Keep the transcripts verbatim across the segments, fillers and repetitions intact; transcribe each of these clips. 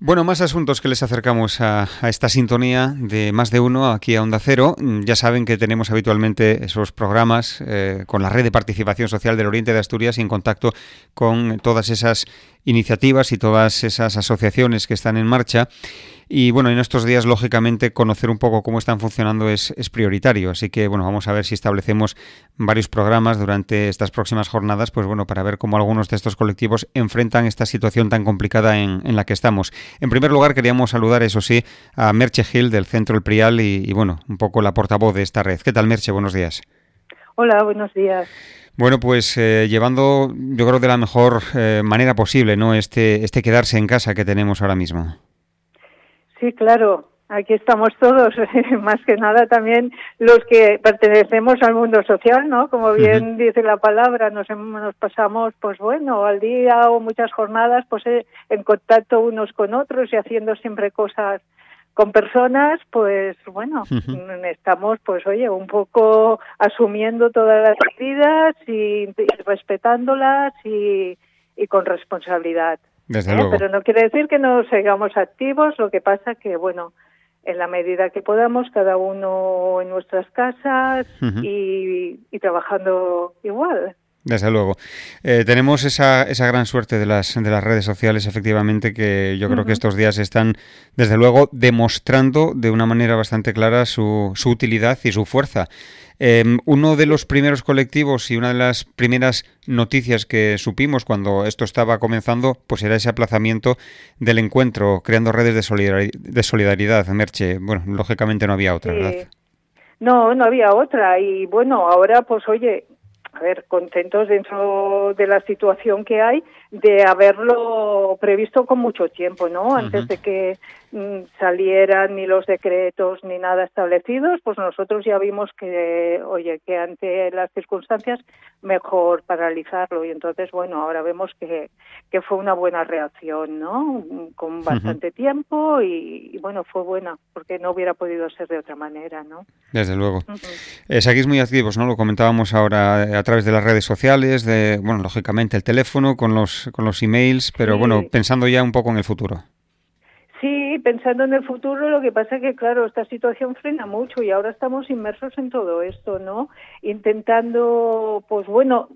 Bueno, más asuntos que les acercamos a, a esta sintonía de Más de Uno aquí a Onda Cero. Ya saben que tenemos habitualmente esos programas eh, con la red de participación social del Oriente de Asturias y en contacto con todas esas iniciativas y todas esas asociaciones que están en marcha. Y bueno, en estos días, lógicamente, conocer un poco cómo están funcionando es, es prioritario. Así que, bueno, vamos a ver si establecemos varios programas durante estas próximas jornadas, pues bueno, para ver cómo algunos de estos colectivos enfrentan esta situación tan complicada en, en la que estamos. En primer lugar, queríamos saludar, eso sí, a Merche Gil del Centro El Prial y, y bueno, un poco la portavoz de esta red. ¿Qué tal, Merche? Buenos días. Hola, buenos días. Bueno, pues eh, llevando, yo creo, de la mejor eh, manera posible, ¿no? Este, este quedarse en casa que tenemos ahora mismo. Sí, claro, aquí estamos todos, más que nada también los que pertenecemos al mundo social, ¿no? Como bien uh-huh. dice la palabra, nos, nos pasamos, pues bueno, al día o muchas jornadas, pues eh, en contacto unos con otros y haciendo siempre cosas con personas, pues bueno, uh-huh. estamos, pues oye, un poco asumiendo todas las medidas y, y respetándolas y, y con responsabilidad. Desde ¿Eh? luego. Pero no quiere decir que no sigamos activos, lo que pasa que, bueno, en la medida que podamos, cada uno en nuestras casas uh-huh. y, y trabajando igual. Desde luego. Eh, tenemos esa, esa gran suerte de las, de las redes sociales, efectivamente, que yo creo uh-huh. que estos días están, desde luego, demostrando de una manera bastante clara su, su utilidad y su fuerza. Eh, uno de los primeros colectivos y una de las primeras noticias que supimos cuando esto estaba comenzando, pues era ese aplazamiento del encuentro, creando redes de, solidar- de solidaridad, Merche. Bueno, lógicamente no había otra, sí. ¿verdad? No, no había otra. Y bueno, ahora pues oye, a ver, contentos dentro de la situación que hay de haberlo previsto con mucho tiempo, ¿no? Antes uh-huh. de que mm, salieran ni los decretos ni nada establecidos, pues nosotros ya vimos que, oye, que ante las circunstancias mejor paralizarlo y entonces, bueno, ahora vemos que, que fue una buena reacción, ¿no? Con bastante uh-huh. tiempo y, y, bueno, fue buena porque no hubiera podido ser de otra manera, ¿no? Desde luego. Uh-huh. Eh, seguís muy activos, ¿no? Lo comentábamos ahora a través de las redes sociales, de, bueno, lógicamente el teléfono, con los con los emails, pero sí. bueno, pensando ya un poco en el futuro. Sí, pensando en el futuro, lo que pasa es que, claro, esta situación frena mucho y ahora estamos inmersos en todo esto, ¿no? Intentando, pues bueno,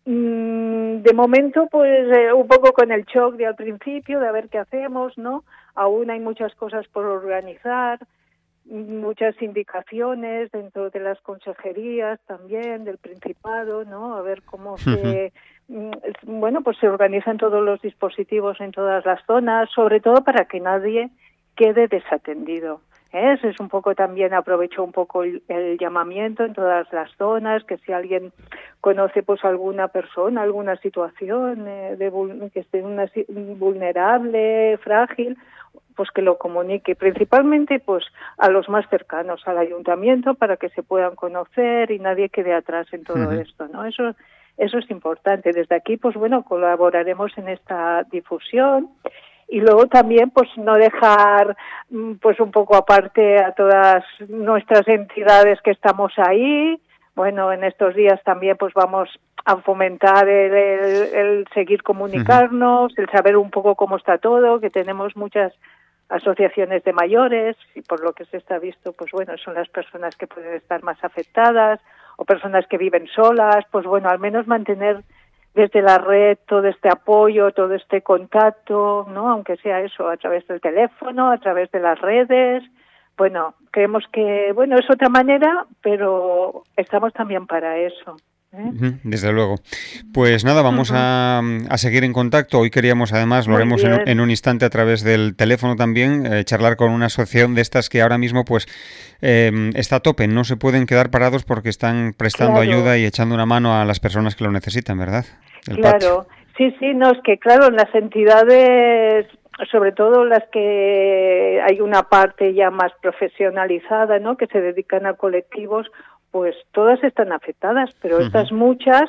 mmm, de momento, pues eh, un poco con el shock de al principio, de a ver qué hacemos, ¿no? Aún hay muchas cosas por organizar, muchas indicaciones dentro de las consejerías también, del Principado, ¿no? A ver cómo uh-huh. se... bueno, pues se organizan todos los dispositivos en todas las zonas, sobre todo para que nadie quede desatendido. ¿eh? Eso es un poco también, aprovecho un poco el, el llamamiento en todas las zonas, que si alguien conoce pues alguna persona, alguna situación eh, de, que esté una, vulnerable, frágil, pues que lo comunique, principalmente pues a los más cercanos al ayuntamiento para que se puedan conocer y nadie quede atrás en todo uh-huh. esto, ¿no? Eso Eso es importante. Desde aquí, pues bueno, colaboraremos en esta difusión y luego también, pues no dejar, pues un poco aparte a todas nuestras entidades que estamos ahí. Bueno, en estos días también, pues vamos a fomentar el, el, el seguir comunicarnos, uh-huh. el saber un poco cómo está todo, que tenemos muchas asociaciones de mayores y por lo que se está visto, pues bueno, son las personas que pueden estar más afectadas o personas que viven solas, pues bueno, al menos mantener desde la red todo este apoyo, todo este contacto, ¿no? Aunque sea eso, a través del teléfono, a través de las redes. Bueno, creemos que, bueno, es otra manera, pero estamos también para eso. ¿Eh? Desde luego. Pues nada, vamos uh-huh. a, a seguir en contacto. Hoy queríamos, además, lo Muy haremos en, en un instante a través del teléfono también, eh, charlar con una asociación de estas que ahora mismo pues eh, está a tope. No se pueden quedar parados porque están prestando claro. ayuda y echando una mano a las personas que lo necesitan, ¿verdad? El claro, patio. sí, sí, no, es que claro, las entidades, sobre todo las que hay una parte ya más profesionalizada, ¿no? Que se dedican a colectivos, pues todas están afectadas, pero uh-huh. estas muchas,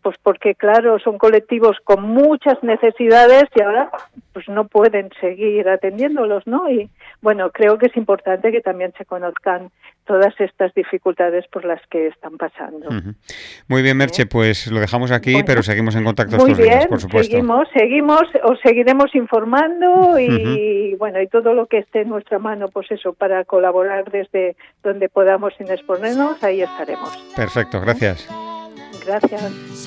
pues porque claro, son colectivos con muchas necesidades y ahora pues no pueden seguir atendiéndolos, ¿no? Y bueno, creo que es importante que también se conozcan todas estas dificultades por las que están pasando. Uh-huh. Muy bien, Merche, pues lo dejamos aquí, bueno, pero seguimos en contacto muy estos bien, días, por supuesto. Seguimos, seguimos, os seguiremos informando y uh-huh. bueno, y todo lo que esté en nuestra mano, pues eso, para colaborar desde donde podamos sin exponernos, ahí estaremos. Perfecto, gracias. Gracias.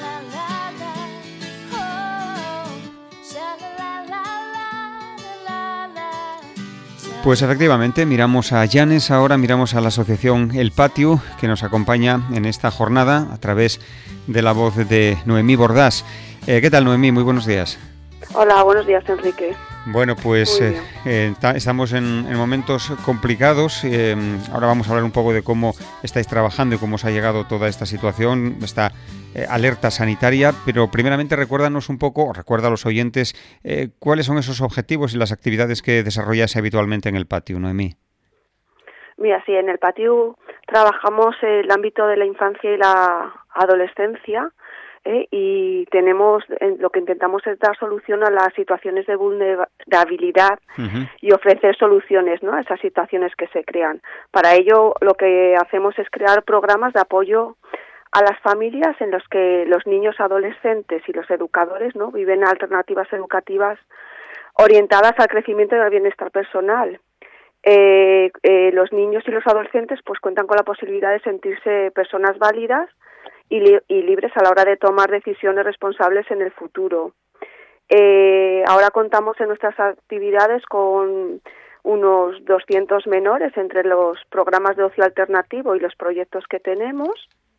Pues efectivamente, miramos a Llanes, ahora miramos a la asociación El Patio, que nos acompaña en esta jornada a través de la voz de Noemí Bordás. Eh, ¿Qué tal, Noemí? Muy buenos días. Hola, buenos días, Enrique. Bueno, pues eh, eh, ta- estamos en, en momentos complicados. Eh, ahora vamos a hablar un poco de cómo estáis trabajando y cómo os ha llegado toda esta situación, esta eh, alerta sanitaria. Pero primeramente recuérdanos un poco, o recuerda a los oyentes, eh, cuáles son esos objetivos y las actividades que desarrolláis habitualmente en El Patio, Noemí. Mira, sí, en El Patio trabajamos el ámbito de la infancia y la adolescencia. ¿Eh? Y tenemos, eh, lo que intentamos es dar solución a las situaciones de vulnerabilidad uh-huh. y ofrecer soluciones, ¿no?, a esas situaciones que se crean. Para ello, lo que hacemos es crear programas de apoyo a las familias en los que los niños adolescentes y los educadores, ¿no?, viven alternativas educativas orientadas al crecimiento y al bienestar personal. Eh, eh, los niños y los adolescentes pues cuentan con la posibilidad de sentirse personas válidas Y, li- y libres a la hora de tomar decisiones responsables en el futuro. Eh, ahora contamos en nuestras actividades con unos doscientos menores entre los programas de ocio alternativo y los proyectos que tenemos.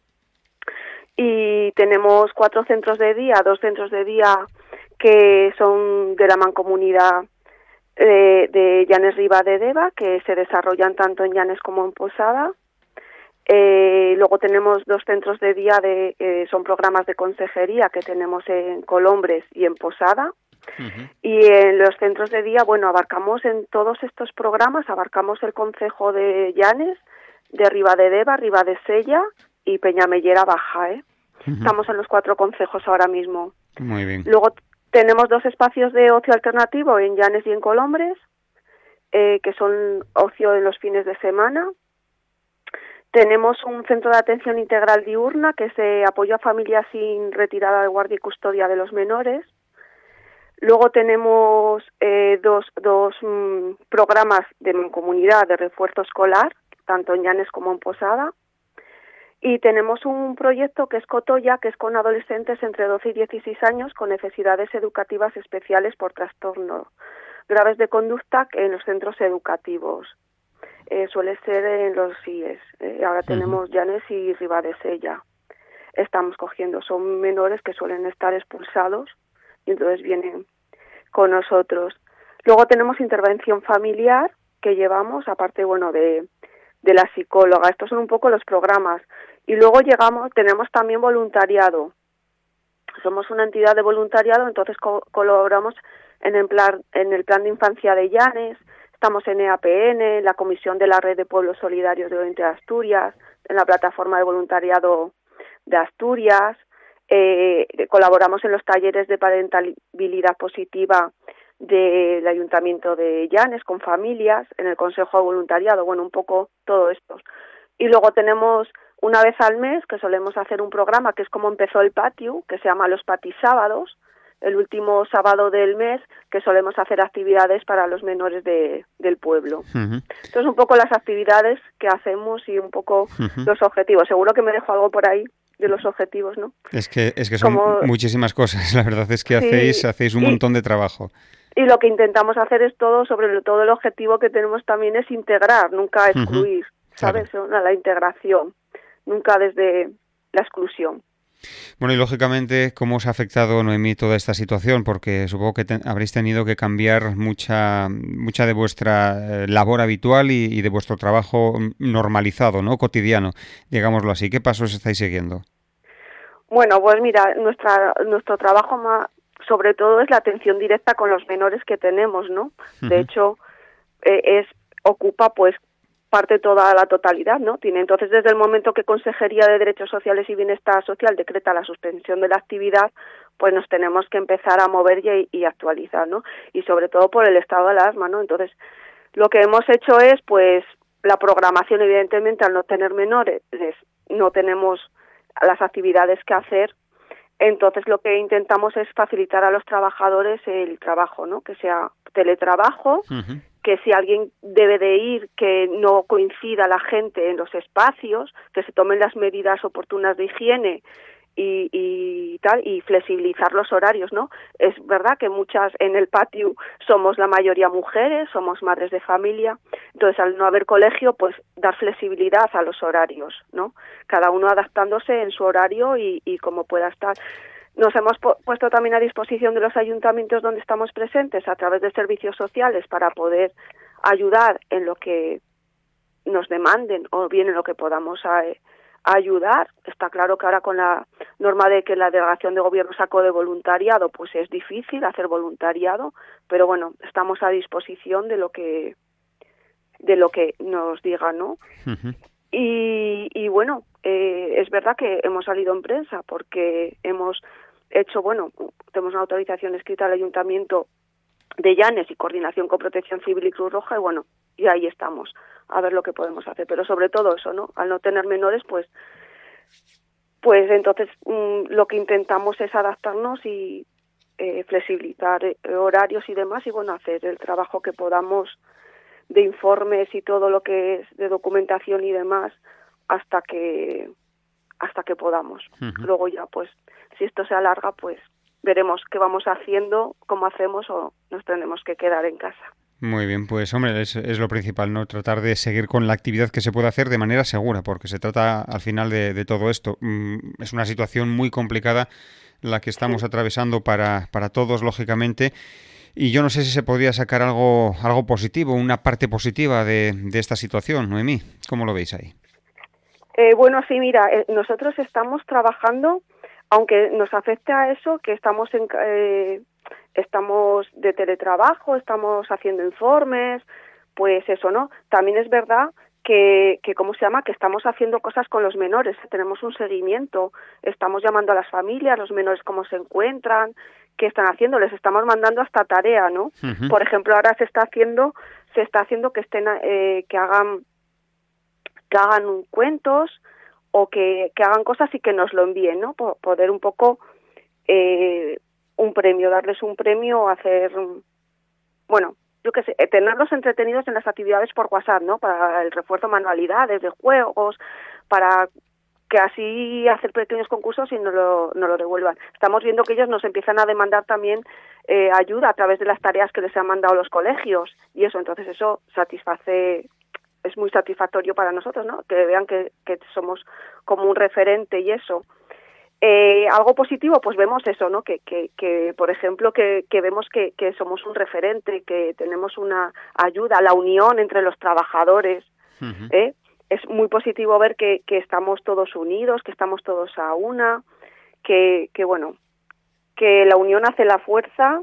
Y tenemos cuatro centros de día, dos centros de día que son de la mancomunidad eh, de Llanes Riba de Deva, que se desarrollan tanto en Llanes como en Posada. Eh, luego tenemos dos centros de día, de eh, son programas de consejería que tenemos en Colombres y en Posada. Uh-huh. Y en los centros de día, bueno, abarcamos en todos estos programas, abarcamos el concejo de Llanes, de Ribadedeva, Ribadesella y Peñamellera Baja, ¿eh? Uh-huh. Estamos en los cuatro concejos ahora mismo. Muy bien. Luego tenemos dos espacios de ocio alternativo en Llanes y en Colombres, eh, que son ocio en los fines de semana. Tenemos un centro de atención integral diurna que se apoya a familias sin retirada de guardia y custodia de los menores. Luego tenemos eh, dos, dos mmm, programas de mancomunidad de refuerzo escolar, tanto en Llanes como en Posada. Y tenemos un proyecto que es Cotoya, que es con adolescentes entre doce y dieciséis años con necesidades educativas especiales por trastornos graves de conducta en los centros educativos. Eh, suele ser en los I E S. Eh, ahora tenemos uh-huh. Llanes y Ribadesella. Estamos cogiendo, son menores que suelen estar expulsados y entonces vienen con nosotros. Luego tenemos intervención familiar que llevamos, aparte, bueno, de, de la psicóloga. Estos son un poco los programas. Y luego llegamos, tenemos también voluntariado. Somos una entidad de voluntariado, entonces co- colaboramos en el plan, en el plan de infancia de Llanes. Estamos en E A P N, en la Comisión de la Red de Pueblos Solidarios de Oriente de Asturias, en la Plataforma de Voluntariado de Asturias, eh, colaboramos en los talleres de parentalidad positiva del Ayuntamiento de Llanes con familias, en el Consejo de Voluntariado, bueno, un poco todo esto. Y luego tenemos una vez al mes que solemos hacer un programa que es como empezó El Patio, que se llama Los Patisábados, el último sábado del mes, que solemos hacer actividades para los menores de, del pueblo. Uh-huh. Entonces, un poco las actividades que hacemos y un poco uh-huh. los objetivos. Seguro que me dejo algo por ahí de los objetivos, ¿no? Es que es que son Como, muchísimas cosas. La verdad es que sí, hacéis hacéis un y, montón de trabajo. Y lo que intentamos hacer es todo, sobre todo el objetivo que tenemos también es integrar, nunca excluir, uh-huh. ¿sabes? Claro. La integración, nunca desde la exclusión. Bueno, y lógicamente, ¿cómo os ha afectado, Noemí, toda esta situación? Porque supongo que te, habréis tenido que cambiar mucha mucha de vuestra eh, labor habitual y, y de vuestro trabajo normalizado, ¿no? Cotidiano, digámoslo así. ¿Qué pasos estáis siguiendo? Bueno, pues mira, nuestra nuestro trabajo más, sobre todo es la atención directa con los menores que tenemos, ¿no? Uh-huh. De hecho, eh, es ocupa pues parte toda la totalidad, ¿no? Tiene entonces desde el momento que Consejería de Derechos Sociales y Bienestar Social decreta la suspensión de la actividad, pues nos tenemos que empezar a mover y, y actualizar, ¿no? Y sobre todo por el estado de alarma, ¿no? Entonces, lo que hemos hecho es, pues, la programación, evidentemente, al no tener menores, no tenemos las actividades que hacer. Entonces, lo que intentamos es facilitar a los trabajadores el trabajo, ¿no? Que sea teletrabajo, uh-huh. que si alguien debe de ir, que no coincida la gente en los espacios, que se tomen las medidas oportunas de higiene y, y tal, y flexibilizar los horarios, ¿no? Es verdad que muchas en el patio somos la mayoría mujeres, somos madres de familia, entonces al no haber colegio, pues dar flexibilidad a los horarios, ¿no? Cada uno adaptándose en su horario y, y como pueda estar. Nos hemos pu- puesto también a disposición de los ayuntamientos donde estamos presentes a través de servicios sociales para poder ayudar en lo que nos demanden o bien en lo que podamos a, a ayudar. Está claro que ahora con la norma de que la delegación de gobierno sacó de voluntariado, pues es difícil hacer voluntariado, pero bueno, estamos a disposición de lo que de lo que nos digan, ¿no? Uh-huh. Y, y bueno, eh, es verdad que hemos salido en prensa porque hemos hecho, bueno, tenemos una autorización escrita al Ayuntamiento de Llanes y coordinación con Protección Civil y Cruz Roja y bueno, y ahí estamos a ver lo que podemos hacer, pero sobre todo eso, ¿no? Al no tener menores, pues pues entonces mmm, lo que intentamos es adaptarnos y eh, flexibilizar eh, horarios y demás y bueno, hacer el trabajo que podamos de informes y todo lo que es de documentación y demás hasta que hasta que podamos. Uh-huh. Luego ya, pues, si esto se alarga, pues veremos qué vamos haciendo, cómo hacemos o nos tenemos que quedar en casa. Muy bien, pues hombre, es, es lo principal, ¿no? Tratar de seguir con la actividad que se puede hacer de manera segura, porque se trata al final de, de todo esto. Mm, es una situación muy complicada la que estamos sí. atravesando para, para todos, lógicamente. Y yo no sé si se podría sacar algo algo positivo, una parte positiva de, de esta situación, Noemí. ¿Cómo lo veis ahí? Eh, bueno, sí, mira, eh, nosotros estamos trabajando, aunque nos afecte a eso, que estamos en eh, estamos de teletrabajo, estamos haciendo informes, pues eso, ¿no? También es verdad que, que ¿cómo se llama? Que estamos haciendo cosas con los menores, tenemos un seguimiento, estamos llamando a las familias, los menores cómo se encuentran, qué están haciendo, les estamos mandando hasta tarea, ¿no? Uh-huh. Por ejemplo, ahora se está haciendo, se está haciendo que estén, eh, que hagan, que hagan cuentos o que, que hagan cosas y que nos lo envíen, ¿no? Por poder un poco eh, un premio, darles un premio, hacer, bueno, yo qué sé, tenerlos entretenidos en las actividades por WhatsApp, ¿no? Para el refuerzo de manualidades, de juegos, para que así hacer pequeños concursos y nos lo, nos lo devuelvan. Estamos viendo que ellos nos empiezan a demandar también eh, ayuda a través de las tareas que les han mandado los colegios y eso, entonces eso satisface, es muy satisfactorio para nosotros, ¿no? Que vean que, que somos como un referente y eso. Eh, algo positivo, pues vemos eso, ¿no? Que, que, que por ejemplo, que, que vemos que, que somos un referente, que tenemos una ayuda, la unión entre los trabajadores, uh-huh. ¿eh? Es muy positivo ver que, que estamos todos unidos, que estamos todos a una, que, que bueno, que la unión hace la fuerza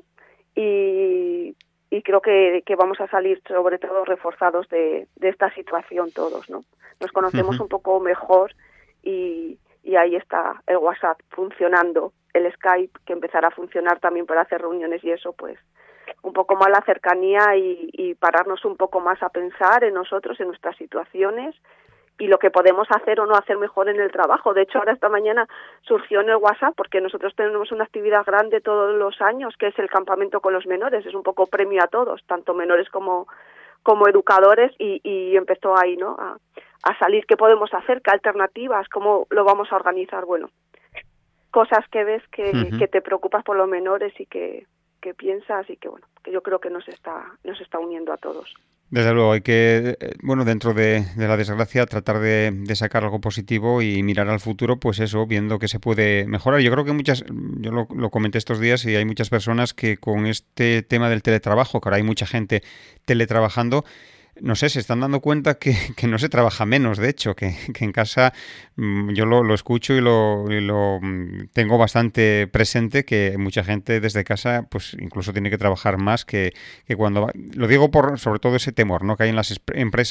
y, y creo que, que vamos a salir sobre todo reforzados de, de esta situación todos, ¿no? Nos conocemos uh-huh. un poco mejor y, y ahí está el WhatsApp funcionando, el Skype que empezará a funcionar también para hacer reuniones y eso, pues un poco más la cercanía y, y pararnos un poco más a pensar en nosotros, en nuestras situaciones y lo que podemos hacer o no hacer mejor en el trabajo. De hecho, ahora esta mañana surgió en el WhatsApp, porque nosotros tenemos una actividad grande todos los años, que es el campamento con los menores, es un poco premio a todos, tanto menores como, como educadores, y, y empezó ahí, ¿no?, a, a salir qué podemos hacer, qué alternativas, cómo lo vamos a organizar. Bueno, cosas que ves que, uh-huh. que te preocupas por los menores y que, que piensas y que, bueno, que yo creo que nos está, nos está uniendo a todos. Desde luego, hay que, bueno, dentro de, de la desgracia, tratar de, de sacar algo positivo y mirar al futuro, pues eso, viendo que se puede mejorar. Yo creo que muchas, yo lo, lo comenté estos días y hay muchas personas que con este tema del teletrabajo, que ahora hay mucha gente teletrabajando, no sé, se están dando cuenta que, que no se trabaja menos, de hecho, que, que en casa mmm, yo lo, lo escucho y lo, y lo mmm, tengo bastante presente, que mucha gente desde casa pues incluso tiene que trabajar más que, que cuando va. Lo digo por sobre todo ese temor, ¿no?, que hay en las empresas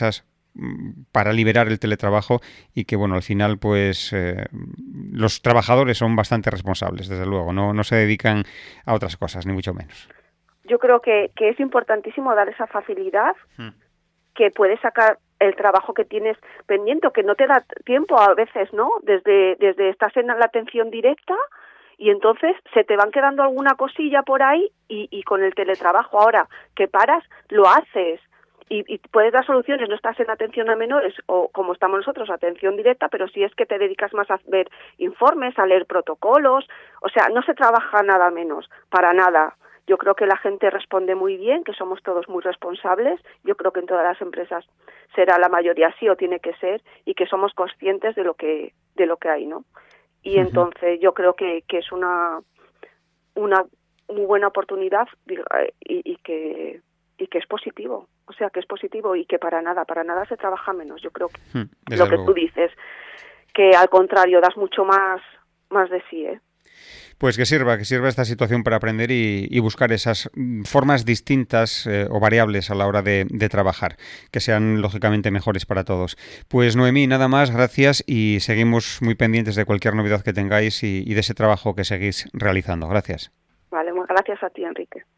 para liberar el teletrabajo y que, bueno, al final, pues eh, los trabajadores son bastante responsables, desde luego, no, no se dedican a otras cosas, ni mucho menos. Yo creo que, que es importantísimo dar esa facilidad, hmm. que puedes sacar el trabajo que tienes pendiente, o que no te da tiempo a veces, ¿no? Desde, desde estás en la atención directa y entonces se te van quedando alguna cosilla por ahí y, y con el teletrabajo ahora que paras, lo haces. Y, y puedes dar soluciones, no estás en atención a menores o como estamos nosotros, atención directa, pero si es que te dedicas más a ver informes, a leer protocolos, o sea, no se trabaja nada menos, para nada. Yo creo que la gente responde muy bien, que somos todos muy responsables, yo creo que en todas las empresas será la mayoría así o tiene que ser, y que somos conscientes de lo que de lo que hay, ¿no? Y uh-huh. entonces yo creo que, que es una una muy buena oportunidad y, y que y que es positivo, o sea, que es positivo y que para nada, para nada se trabaja menos. Yo creo que hmm, lo que luego. Tú dices, que al contrario, das mucho más, más de sí, ¿eh? Pues que sirva, que sirva esta situación para aprender y, y buscar esas formas distintas eh, o variables a la hora de, de trabajar, que sean lógicamente mejores para todos. Pues Noemí, nada más, gracias y seguimos muy pendientes de cualquier novedad que tengáis y, y de ese trabajo que seguís realizando. Gracias. Vale, muchas gracias a ti, Enrique.